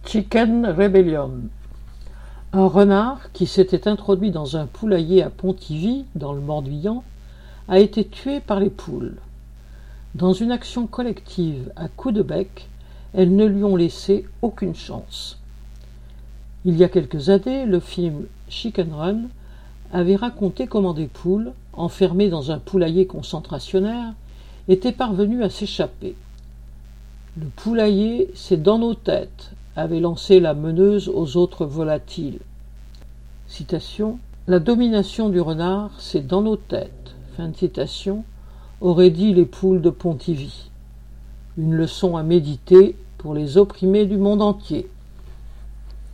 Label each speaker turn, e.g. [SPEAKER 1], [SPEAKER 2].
[SPEAKER 1] Chicken Rebellion. Un renard qui s'était introduit dans un poulailler à Pontivy, dans le Morbihan, a été tué par les poules. Dans une action collective à coups de bec, elles ne lui ont laissé aucune chance. Il y a quelques années, le film Chicken Run avait raconté comment des poules, enfermées dans un poulailler concentrationnaire, étaient parvenues à s'échapper. Le poulailler, c'est dans nos têtes, avait lancé la meneuse aux autres volatiles. Citation. La domination du renard, c'est dans nos têtes. Fin de citation, auraient dit les poules de Pontivy. Une leçon à méditer pour les opprimés du monde entier.